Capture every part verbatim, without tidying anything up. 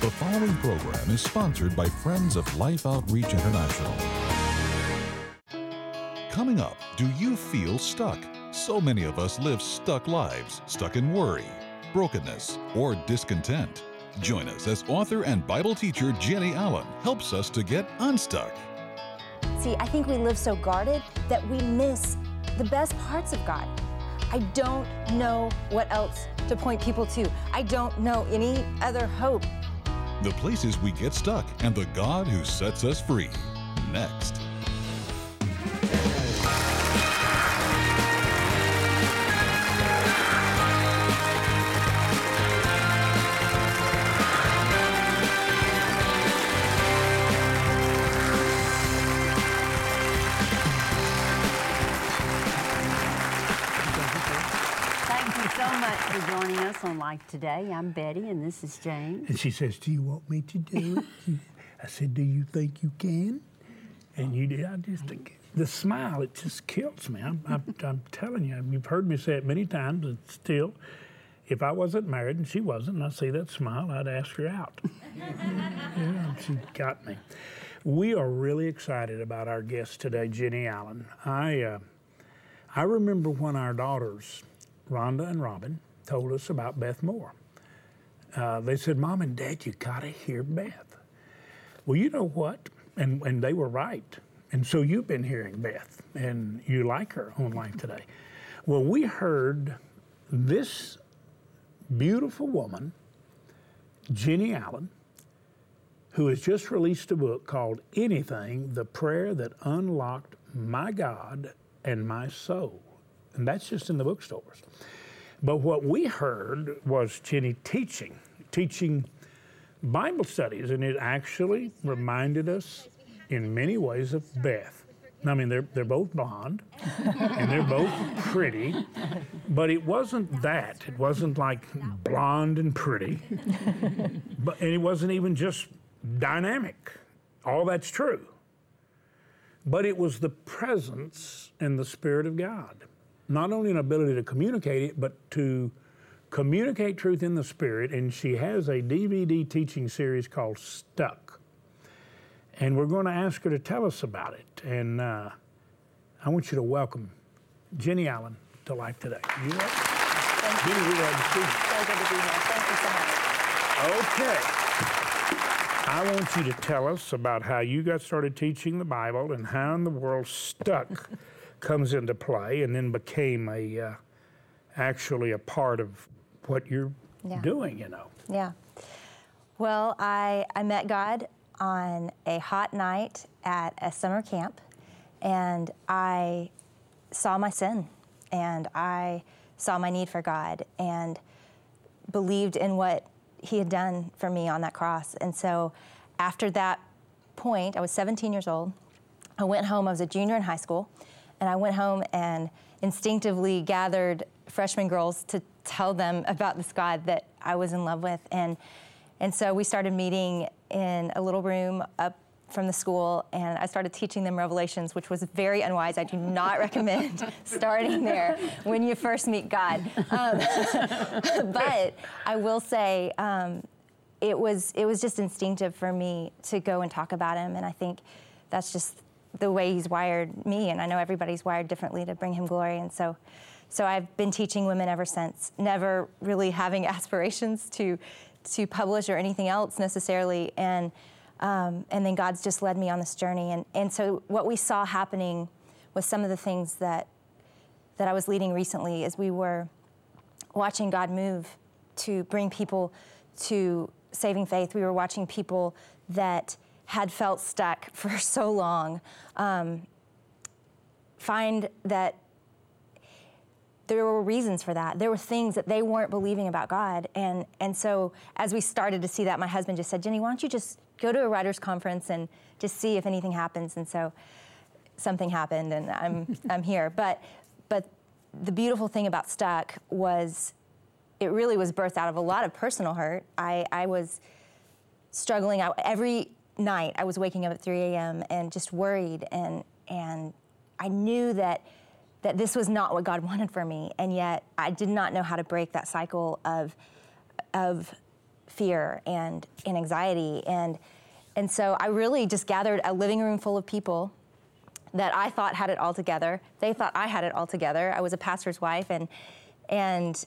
The following program is sponsored by Friends of Life Outreach International. Coming up, do you feel stuck? So many of us live stuck lives, stuck in worry, brokenness, or discontent. Join us as author and Bible teacher Jenny Allen helps us to get unstuck. See, I think we live so guarded that we miss the best parts of God. I don't know what else to point people to. I don't know any other hope. The places we get stuck and the God who sets us free. Next. For joining us on Life Today. I'm Betty, and this is Jane. And she says, do you want me to do it? I said, do you think you can? And you did. I just, the smile, it just kills me. I'm, I'm, I'm telling you, you've heard me say it many times, and still, if I wasn't married and she wasn't, and I see that smile, I'd ask her out. Yeah, she got me. We are really excited about our guest today, Jenny Allen. I, uh, I remember when our daughters, Rhonda and Robin, told us about Beth Moore. Uh, they said, Mom and Dad, you gotta hear Beth. Well, you know what? And, and they were right. And so you've been hearing Beth, and you like her on Life Today. Well, we heard this beautiful woman, Jenny Allen, who has just released a book called Anything, The Prayer That Unlocked My God and My Soul. And that's just in the bookstores. But what we heard was Jenny teaching, teaching Bible studies, and it actually reminded us in many ways of Beth. I mean, they're, they're both blonde, and they're both pretty, but it wasn't that. It wasn't like blonde and pretty, but, and it wasn't even just dynamic. All that's true. But it was the presence and the Spirit of God. Not only an ability to communicate it, but to communicate truth in the Spirit. And she has a D V D teaching series called Stuck. And we're going to ask her to tell us about it. And uh, I want you to welcome Jenny Allen to Life Today. You ready? Thank you. Jenny, we're glad to see you. So good to be here. Thank you so much. Okay. I want you to tell us about how you got started teaching the Bible and how in the world Stuck comes into play and then became a uh, actually a part of what you're Yeah. doing, you know. Yeah. Well, I, I met God on a hot night at a summer camp, and I saw my sin, and I saw my need for God, and believed in what He had done for me on that cross. And so after that point, I was seventeen years old. I went home. I was a junior in high school. And I went home and instinctively gathered freshman girls to tell them about this God that I was in love with. And and so we started meeting in a little room up from the school, and I started teaching them Revelations, which was very unwise. I do not recommend starting there when you first meet God. Um, but I will say um, it was it was just instinctive for me to go and talk about Him, and I think that's just the way He's wired me, and I know everybody's wired differently to bring Him glory. And so so I've been teaching women ever since, never really having aspirations to to publish or anything else necessarily. And um, and then God's just led me on this journey. And, and so what we saw happening with some of the things that that I was leading recently is we were watching God move to bring people to saving faith. We were watching people that had felt stuck for so long, um, find that there were reasons for that. There were things that they weren't believing about God. And and so as we started to see that, my husband just said, Jenny, why don't you just go to a writer's conference and just see if anything happens? And so something happened, and I'm I'm here. But but the beautiful thing about Stuck was it really was birthed out of a lot of personal hurt. I, I was struggling. I, every night I was waking up at three a.m. and just worried, and and I knew that that this was not what God wanted for me, and yet I did not know how to break that cycle of of fear and, and anxiety. And, and so I really just gathered a living room full of people that I thought had it all together. They thought I had it all together. I was a pastor's wife, and, and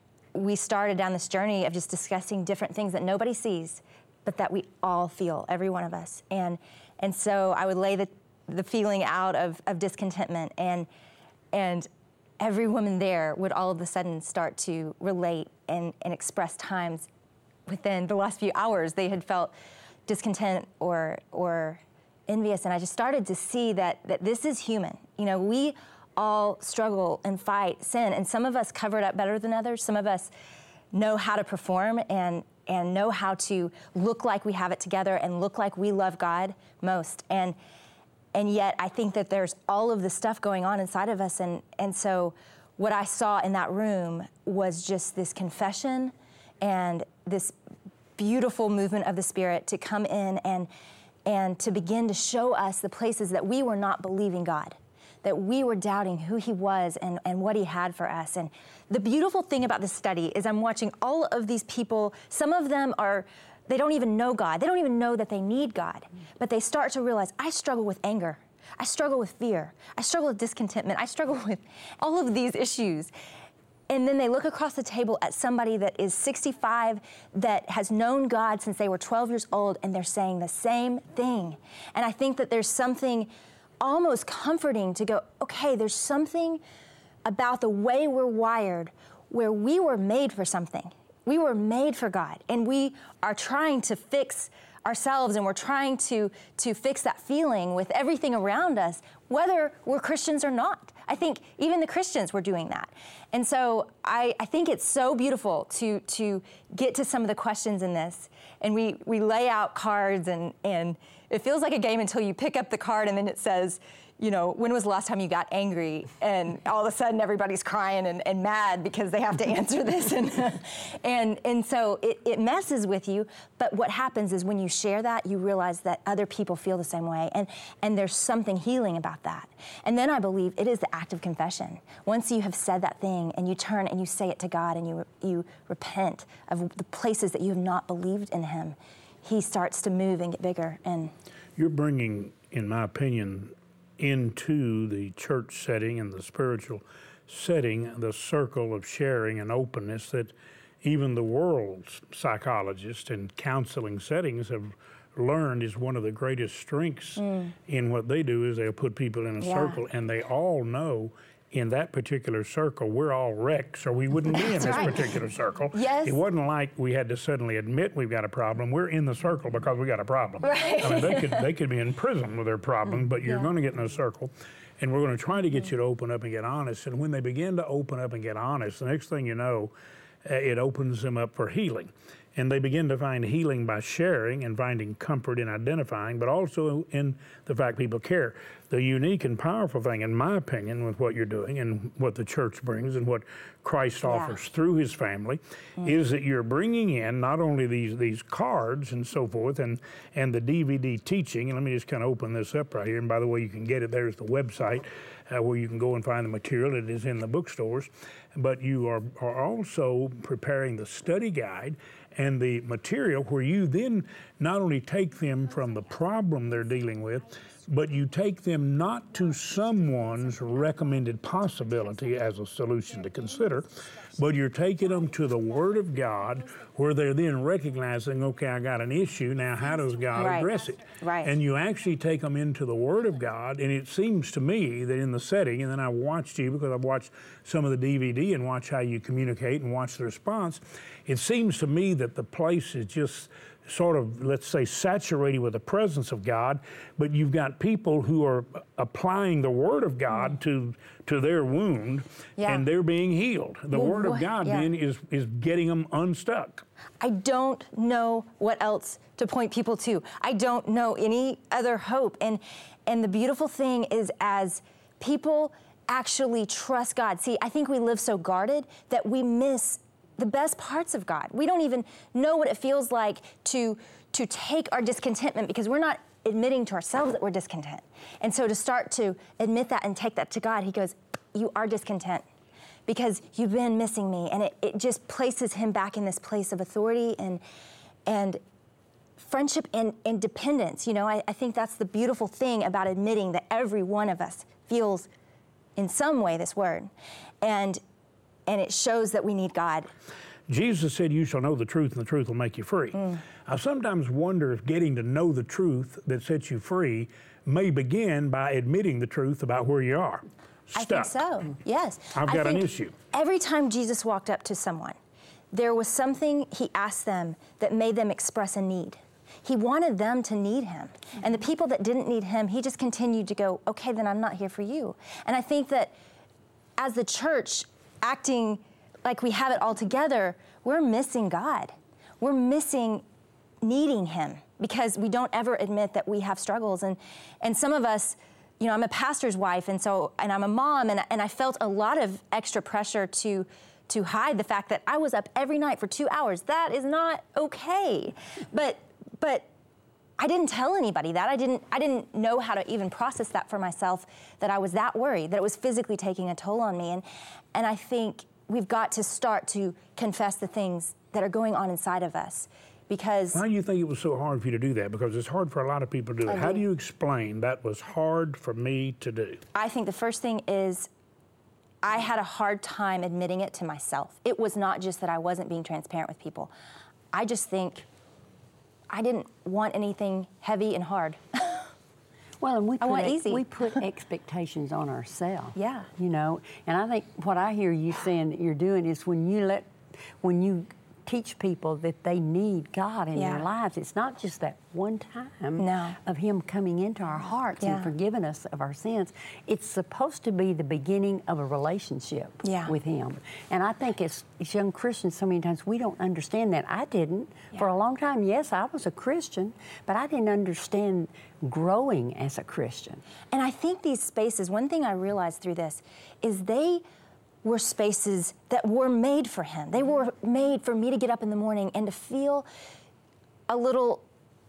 we started down this journey of just discussing different things that nobody sees, but that we all feel, every one of us. And, and so I would lay the, the feeling out of, of discontentment, and, and every woman there would all of a sudden start to relate and, and express times within the last few hours they had felt discontent or, or envious. And I just started to see that, that this is human. You know, we all struggle and fight sin, and some of us cover it up better than others. Some of us know how to perform and, and know how to look like we have it together and look like we love God most. And And yet I think that there's all of this stuff going on inside of us. And, and so what I saw in that room was just this confession and this beautiful movement of the Spirit to come in and, and to begin to show us the places that we were not believing God, that we were doubting who He was and, and what He had for us. And the beautiful thing about this study is I'm watching all of these people. Some of them are, they don't even know God. They don't even know that they need God. But they start to realize, I struggle with anger. I struggle with fear. I struggle with discontentment. I struggle with all of these issues. And then they look across the table at somebody that is sixty-five, that has known God since they were twelve years old, and they're saying the same thing. And I think that there's something almost comforting to go, okay, there's something about the way we're wired where we were made for something. We were made for God, and we are trying to fix ourselves, and we're trying to, to fix that feeling with everything around us, whether we're Christians or not. I think even the Christians were doing that. And so I, I think it's so beautiful to, to get to some of the questions in this. And we, we lay out cards, and, and it feels like a game until you pick up the card and then it says, you know, when was the last time you got angry? And all of a sudden everybody's crying and, and mad because they have to answer this. And and and so it, it messes with you. But what happens is when you share that, you realize that other people feel the same way. And, and there's something healing about that. And then I believe it is the act of confession. Once you have said that thing and you turn and you say it to God and you, you repent of the places that you have not believed in Him, He starts to move and get bigger. And you're bringing, in my opinion, into the church setting and the spiritual setting, the circle of sharing and openness that even the world's psychologists and counseling settings have learned is one of the greatest strengths mm. in what they do. Is they'll put people in a yeah. circle, and they all know in that particular circle we're all wrecks, or we wouldn't be in this right. particular circle. Yes. It wasn't like we had to suddenly admit we've got a problem. We're in the circle because we got a problem. Right. I mean, they could they could be in prison with their problem, but you're yeah. going to get in a circle, and we're going to try to get mm. you to open up and get honest. And when they begin to open up and get honest, the next thing you know, uh, it opens them up for healing. And they begin to find healing by sharing and finding comfort in identifying, but also in the fact people care. The unique and powerful thing, in my opinion, with what you're doing and what the church brings and what Christ yeah. offers through His family, mm. is that you're bringing in not only these these cards and so forth and, and the D V D teaching, and let me just kind of open this up right here, and by the way, you can get it, there's the website uh, where you can go and find the material. It is in the bookstores, but you are, are also preparing the study guide and the material where you then not only take them from the problem they're dealing with, but you take them not to someone's recommended possibility as a solution to consider, but you're taking them to the Word of God, where they're then recognizing, okay, I got an issue, now how does God right. address it? Right. And you actually take them into the Word of God, and it seems to me that in the setting, and then I watched you because I've watched some of the D V D and watch how you communicate and watch the response, it seems to me that the place is just sort of, let's say, saturated with the presence of God, but you've got people who are applying the Word of God to to their wound, yeah. and they're being healed. The well, Word of God yeah. then is, is getting them unstuck. I don't know what else to point people to. I don't know any other hope. And and the beautiful thing is, as people actually trust God, see, I think we live so guarded that we miss the best parts of God. We don't even know what it feels like to, to take our discontentment, because we're not admitting to ourselves that we're discontent. And so to start to admit that and take that to God, He goes, you are discontent because you've been missing me. And it, it just places him back in this place of authority and and friendship and, and dependence. You know, I, I think that's the beautiful thing about admitting that every one of us feels in some way this word. And and it shows that we need God. Jesus said, you shall know the truth, and the truth will make you free. Mm. I sometimes wonder if getting to know the truth that sets you free may begin by admitting the truth about where you are. Stuck. I think so, yes. I've got an issue. Every time Jesus walked up to someone, there was something he asked them that made them express a need. He wanted them to need him. Mm-hmm. And the people that didn't need him, he just continued to go, okay, then I'm not here for you. And I think that as the church acting like we have it all together, we're missing God. We're missing needing him because we don't ever admit that we have struggles. And and some of us, you know, I'm a pastor's wife, and so and I'm a mom, and and I felt a lot of extra pressure to to hide the fact that I was up every night for two hours. That is not okay. But but I didn't tell anybody that. I didn't I didn't know how to even process that for myself, that I was that worried, that it was physically taking a toll on me. And and I think we've got to start to confess the things that are going on inside of us, because... Why do you think it was so hard for you to do that? Because it's hard for a lot of people to do it. How do you explain that was hard for me to do? I think the first thing is I had a hard time admitting it to myself. It was not just that I wasn't being transparent with people. I just think I didn't want anything heavy and hard. Well, and we I put, want ex- easy. we put expectations on ourselves. Yeah. You know, and I think what I hear you saying that you're doing is when you let, when you teach people that they need God in Yeah. their lives, it's not just that one time No. of him coming into our hearts Yeah. and forgiving us of our sins. It's supposed to be the beginning of a relationship Yeah. with him. And I think as, as young Christians, so many times we don't understand that. I didn't. Yeah. For a long time, yes, I was a Christian, but I didn't understand growing as a Christian. And I think these spaces, one thing I realized through this is they were spaces that were made for him. They were made for me to get up in the morning and to feel a little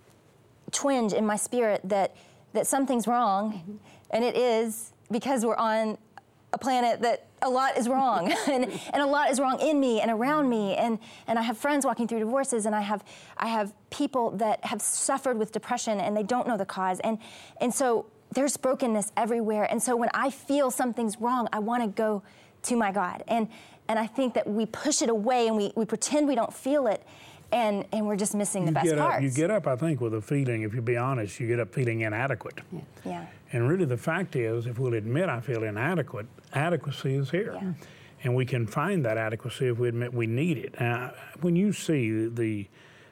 twinge in my spirit that that something's wrong, mm-hmm. and it is, because we're on a planet that a lot is wrong, and, and a lot is wrong in me and around me, and, and I have friends walking through divorces, and I have I have people that have suffered with depression and they don't know the cause, and and so there's brokenness everywhere, and so when I feel something's wrong, I want to go to my God, and and I think that we push it away and we, we pretend we don't feel it, and and we're just missing the you best get parts. Up, you get up, I think, with a feeling, if you be honest, you get up feeling inadequate. Yeah. Yeah. And really the fact is, if we'll admit I feel inadequate, adequacy is here. Yeah. And we can find that adequacy if we admit we need it. Now, when you see the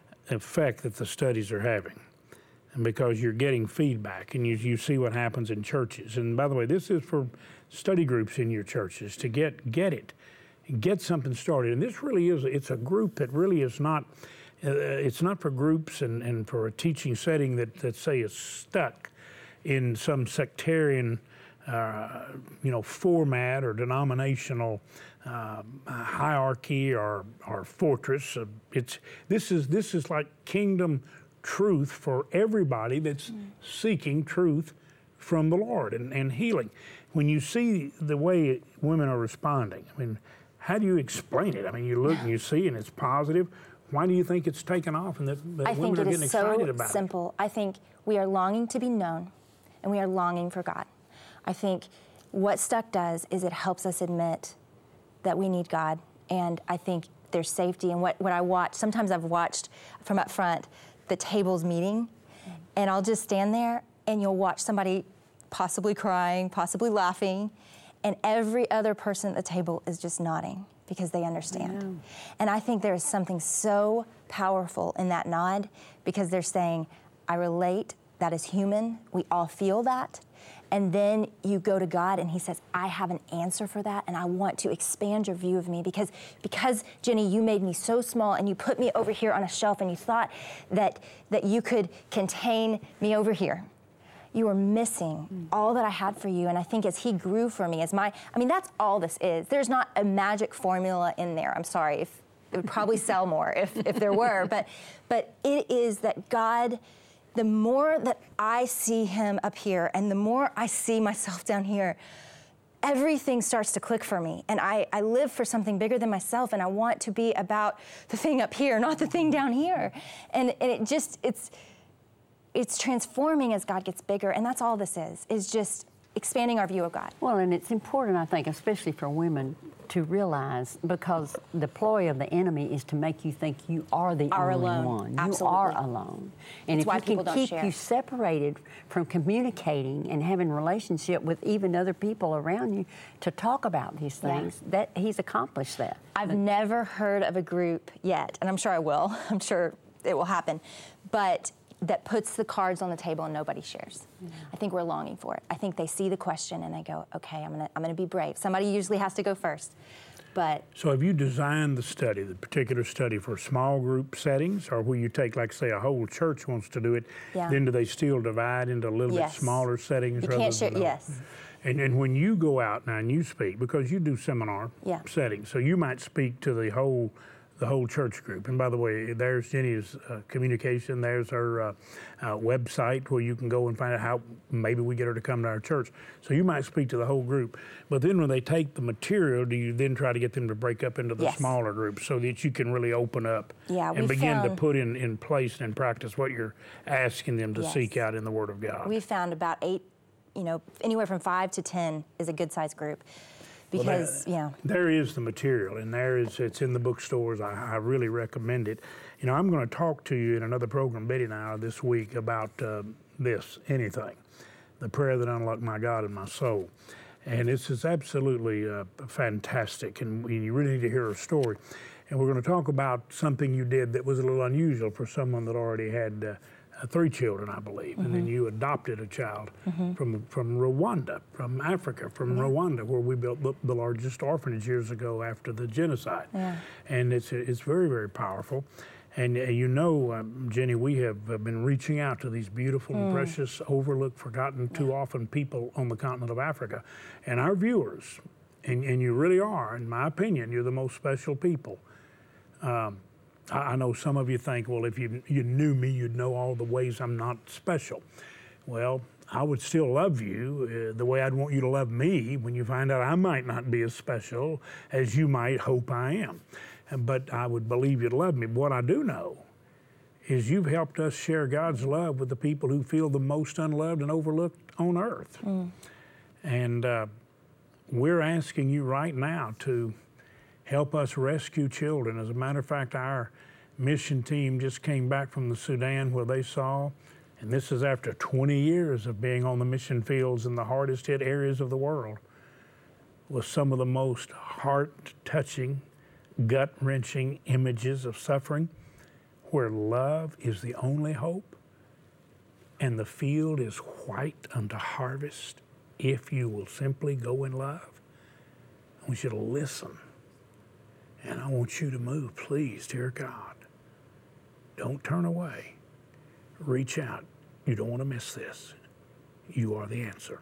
effect that the studies are having, and because you're getting feedback and you, you see what happens in churches, and by the way, this is for study groups in your churches, to get get it, get something started. And this really is, it's a group that really is not, uh, it's not for groups and, and for a teaching setting that, that say is stuck in some sectarian, uh, you know, format or denominational uh, hierarchy or, or fortress. Uh, it's, this is, this is like kingdom truth for everybody that's mm. seeking truth from the Lord and, and healing. When you see the way women are responding, I mean, how do you explain it? I mean, you look and you see and it's positive. Why do you think it's taken off and that, that I women think are it getting is excited so about simple. I think we are longing to be known and we are longing for God. I think what Stuck does is it helps us admit that we need God, and I think there's safety. And what, what I watch, sometimes I've watched from up front the tables meeting, and I'll just stand there and you'll watch somebody possibly crying, possibly laughing, and every other person at the table is just nodding because they understand. Yeah. And I think there is something so powerful in that nod, because they're saying, I relate, that is human, we all feel that. And then you go to God and he says, I have an answer for that, and I want to expand your view of me because, because Jenny, you made me so small and you put me over here on a shelf and you thought that, that you could contain me over here. You were missing mm. all that I had for you. And I think as he grew for me, as my, I mean, that's all this is. There's not a magic formula in there. I'm sorry, if it would probably sell more if, if there were, but, but it is that God, the more that I see him up here and the more I see myself down here, everything starts to click for me. And I, I live for something bigger than myself, and I want to be about the thing up here, not the thing down here. And, and it just, it's, it's transforming as God gets bigger, and that's all this is, is just expanding our view of God. Well, and it's important, I think, especially for women, to realize, because the ploy of the enemy is to make you think you are the Are only alone. one. Absolutely. You are alone. And It's why if he people can don't keep share. you separated from communicating and having relationship with even other people around you to talk about these things, Yeah. that he's accomplished that. I've never heard of a group yet, and I'm sure I will. I'm sure it will happen, but that puts the cards on the table and nobody shares. Mm-hmm. I think we're longing for it. I think they see the question and they go, okay, I'm gonna, I'm gonna be brave. Somebody usually has to go first, but. So have you designed the study, the particular study, for small group settings, or will you take, like, say, a whole church wants to do it, Yeah. then do they still divide into a little Yes. bit smaller settings? You rather can't share, than yes. And, and when you go out now and you speak, because you do seminar Yeah. settings, so you might speak to the whole the whole church group. And by the way, there's Jenny's uh, communication. There's her uh, uh, website where you can go and find out how maybe we get her to come to our church. So you might speak to the whole group. But then when they take the material, do you then try to get them to break up into the Yes. smaller groups so that you can really open up Yeah, and we begin to found- put in, in place and practice what you're asking them to Yes. seek out in the Word of God? We found about eight, you know, anywhere from five to ten is a good sized group. Well, Because, that- yeah. There is the material, and there is, it's in the bookstores. I, I really recommend it. You know, I'm going to talk to you in another program, Betty and I, this week about uh, this, anything, the prayer that unlocked my God in my soul. And it's, it's absolutely uh, fantastic, and we, you really need to hear her story. And we're going to talk about something you did that was a little unusual for someone that already had uh, Uh, three children, I believe, mm-hmm. and then you adopted a child mm-hmm. from from Rwanda, from Africa, from yeah. Rwanda, where we built the, the largest orphanage years ago after the genocide. Yeah. And it's it's very, very powerful. And uh, you know, um, Jenny, we have uh, been reaching out to these beautiful mm. and precious, overlooked, forgotten too yeah. often people on the continent of Africa. And our viewers, and, and you really are, in my opinion, you're the most special people. Um, I know some of you think, well, if you you knew me, you'd know all the ways I'm not special. Well, I would still love you uh, the way I'd want you to love me when you find out I might not be as special as you might hope I am. But I would believe you'd love me. What I do know is you've helped us share God's love with the people who feel the most unloved and overlooked on earth. Mm. And uh, we're asking you right now to help us rescue children. As a matter of fact, our mission team just came back from the Sudan, where they saw, and this is after twenty years of being on the mission fields in the hardest hit areas of the world, was some of the most heart-touching, gut-wrenching images of suffering, where love is the only hope and the field is white unto harvest if you will simply go in love. I want you to listen. And I want you to move, please, dear God. Don't turn away. Reach out. You don't want to miss this. You are the answer.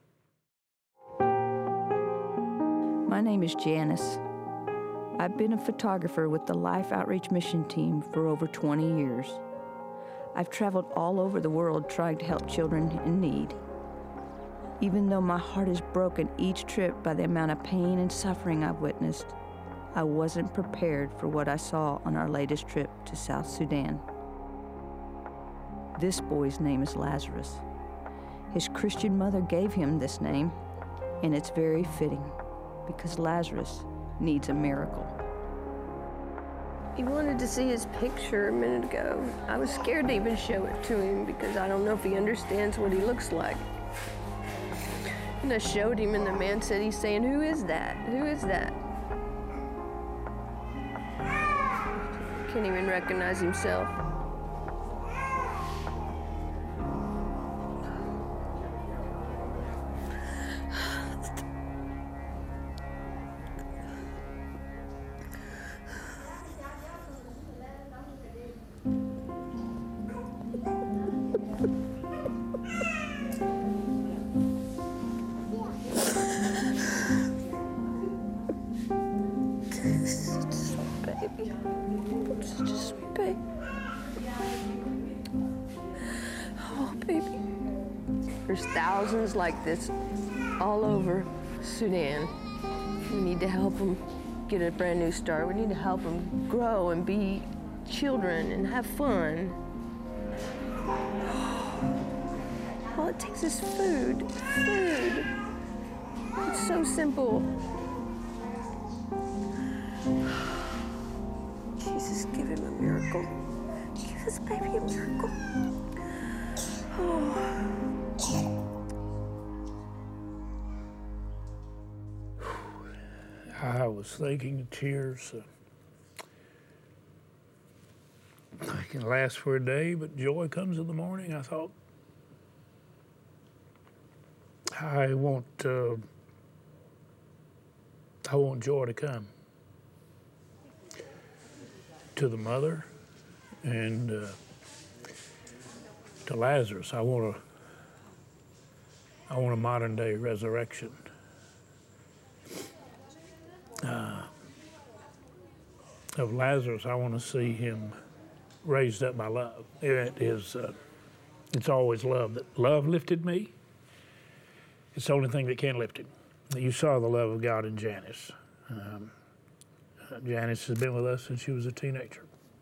My name is Janice. I've been a photographer with the Life Outreach Mission Team for over twenty years. I've traveled all over the world trying to help children in need. Even though my heart is broken each trip by the amount of pain and suffering I've witnessed, I wasn't prepared for what I saw on our latest trip to South Sudan. This boy's name is Lazarus. His Christian mother gave him this name, and it's very fitting because Lazarus needs a miracle. He wanted to see his picture a minute ago. I was scared to even show it to him because I don't know if he understands what he looks like. And I showed him, and the man said, he's saying, "Who is that? Who is that?" Can't even recognize himself. Such a sweet baby. Oh, baby. There's thousands like this all over Sudan. We need to help them get a brand new start. We need to help them grow and be children and have fun. All it takes is food, food. It's so simple. Jesus, give him a miracle. Give this baby a miracle. Oh. I was thinking of tears. Uh, I can last for a day, but joy comes in the morning. I thought, I want, uh, I want joy to come to the mother and uh, to Lazarus. I want a, I want a modern day resurrection. Uh, of Lazarus, I want to see him raised up by love. It is, uh, it's always love. That love lifted me. It's the only thing that can lift him. You saw the love of God in Janice. Um, uh, Janice has been with us since she was a teenager.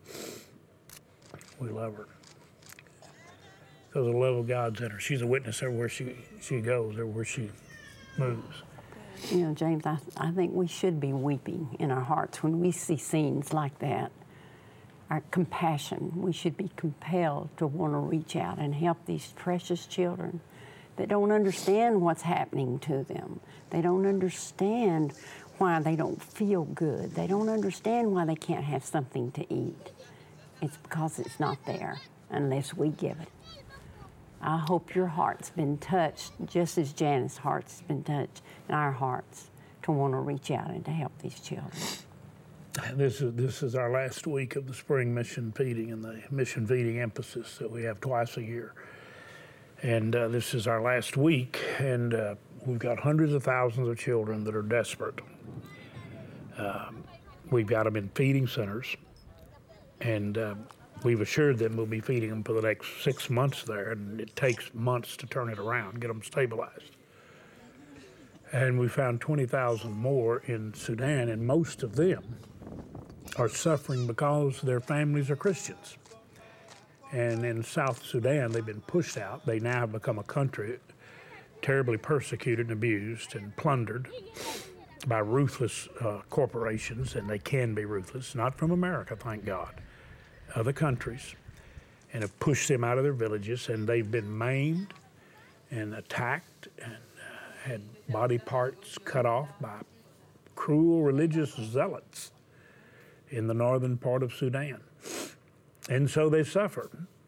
We love her. Because the love of God's in her. She's a witness everywhere she, she goes, everywhere she moves. You know, James, I, I think we should be weeping in our hearts when we see scenes like that. Our compassion, we should be compelled to want to reach out and help these precious children that don't understand what's happening to them. They don't understand why they don't feel good. They don't understand why they can't have something to eat. It's because it's not there unless we give it. I hope your heart's been touched just as Janice's heart's been touched in our hearts to want to reach out and to help these children. This is, this is our last week of the spring mission feeding and the mission feeding emphasis that we have twice a year. And uh, this is our last week, and uh, we've got hundreds of thousands of children that are desperate. Um, we've got them in feeding centers, and uh, we've assured them we'll be feeding them for the next six months there, and it takes months to turn it around, get them stabilized. And we found twenty thousand more in Sudan, and most of them are suffering because their families are Christians. And in South Sudan, they've been pushed out. They now have become a country terribly persecuted and abused and plundered by ruthless uh, corporations, and they can be ruthless, not from America, thank God, other countries, and have pushed them out of their villages, and they've been maimed and attacked and uh, had body parts cut off by cruel religious zealots in the northern part of Sudan. And so they suffer,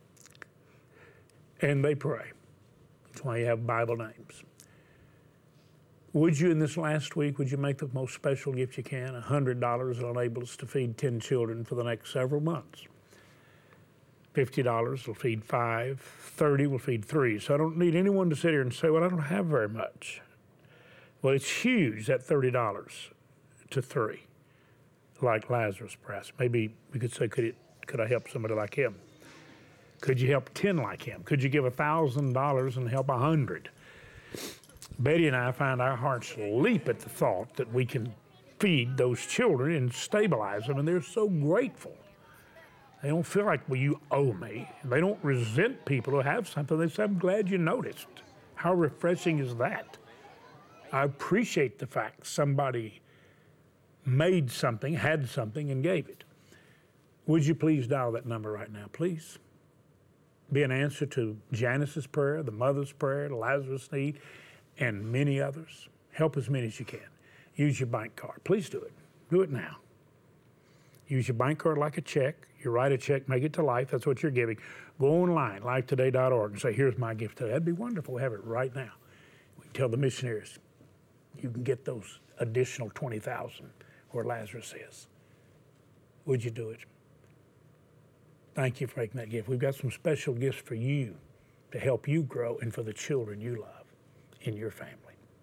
and they pray. That's why you have Bible names. Would you, in this last week, would you make the most special gift you can? one hundred dollars will enable us to feed ten children for the next several months. fifty dollars will feed five, thirty will feed three. So I don't need anyone to sit here and say, well, I don't have very much. Well, it's huge, that thirty dollars to three, like Lazarus, perhaps. Maybe we could say, could it Could I help somebody like him? Could you help ten like him? Could you give one thousand dollars and help one hundred? Betty and I find our hearts leap at the thought that we can feed those children and stabilize them, and they're so grateful. They don't feel like, well, you owe me. They don't resent people who have something. They say, I'm glad you noticed. How refreshing is that? I appreciate the fact somebody made something, had something, and gave it. Would you please dial that number right now, please? Be an answer to Janice's prayer, the mother's prayer, Lazarus' need, and many others. Help as many as you can. Use your bank card. Please do it. Do it now. Use your bank card like a check. You write a check, make it to Life. That's what you're giving. Go online, life today dot org, and say, here's my gift today. That'd be wonderful. Have it right now. We tell the missionaries, you can get those additional twenty thousand where Lazarus is. Would you do it? Thank you for making that gift. We've got some special gifts for you to help you grow and for the children you love in your family.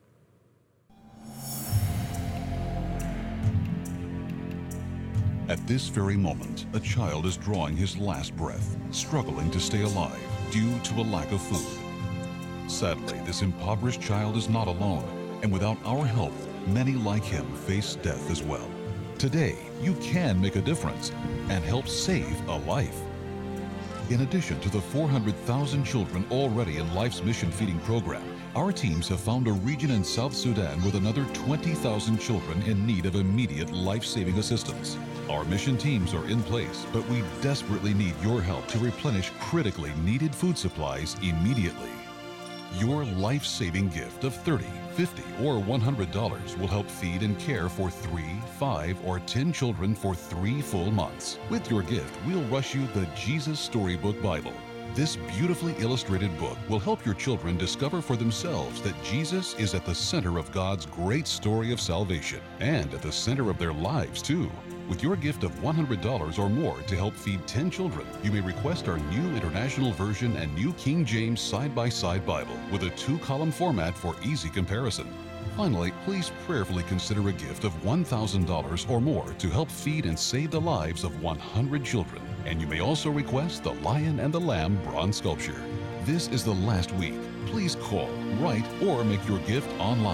At this very moment, a child is drawing his last breath, struggling to stay alive due to a lack of food. Sadly, this impoverished child is not alone. And without our help, many like him face death as well. Today, you can make a difference and help save a life. In addition to the four hundred thousand children already in Life's Mission Feeding Program, our teams have found a region in South Sudan with another twenty thousand children in need of immediate life-saving assistance. Our mission teams are in place, but we desperately need your help to replenish critically needed food supplies immediately. Your life-saving gift of thirty dollars, fifty dollars, or one hundred dollars will help feed and care for three, five, or ten children for three full months. With your gift, we'll rush you the Jesus Storybook Bible. This beautifully illustrated book will help your children discover for themselves that Jesus is at the center of God's great story of salvation and at the center of their lives, too. With your gift of one hundred dollars or more to help feed ten children, you may request our new International Version and New King James Side-by-Side Bible with a two-column format for easy comparison. Finally, please prayerfully consider a gift of one thousand dollars or more to help feed and save the lives of one hundred children. And you may also request the Lion and the Lamb bronze sculpture. This is the last week. Please call, write, or make your gift online.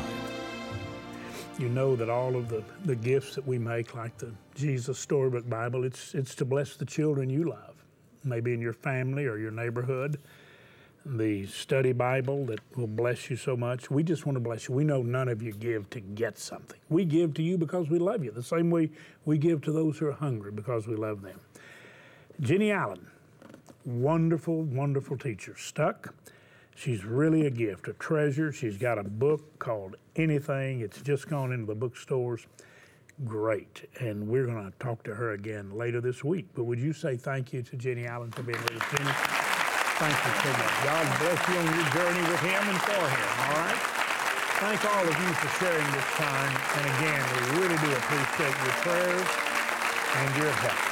You know that all of the, the gifts that we make, like the Jesus Storybook Bible, it's, it's to bless the children you love, maybe in your family or your neighborhood. The study Bible that will bless you so much. We just want to bless you. We know none of you give to get something. We give to you because we love you, the same way we give to those who are hungry because we love them. Jenny Allen, wonderful, wonderful teacher. Stuck. She's really a gift, a treasure. She's got a book called Anything. It's just gone into the bookstores. Great. And we're going to talk to her again later this week. But would you say thank you to Jenny Allen for being with us, Jenny? Thank you so much. God bless you on your journey with him and for him, all right? Thank all of you for sharing this time. And again, we really do appreciate your prayers and your help.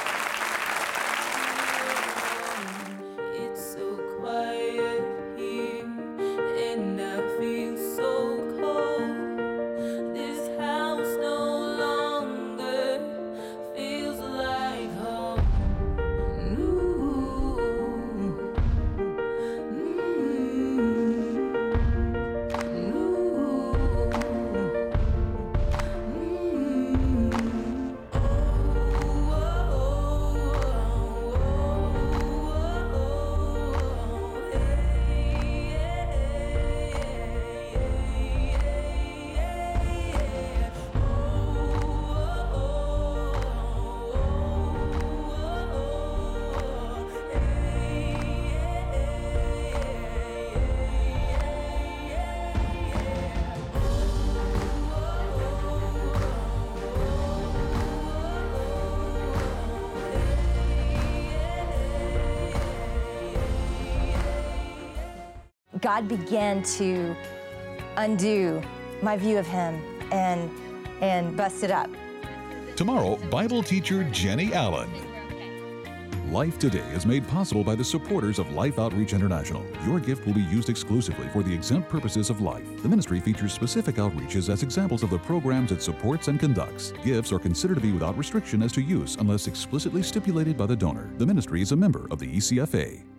God began to undo my view of him and, and bust it up. Tomorrow, Bible teacher Jenny Allen. Life Today is made possible by the supporters of Life Outreach International. Your gift will be used exclusively for the exempt purposes of life. The ministry features specific outreaches as examples of the programs it supports and conducts. Gifts are considered to be without restriction as to use unless explicitly stipulated by the donor. The ministry is a member of the E C F A.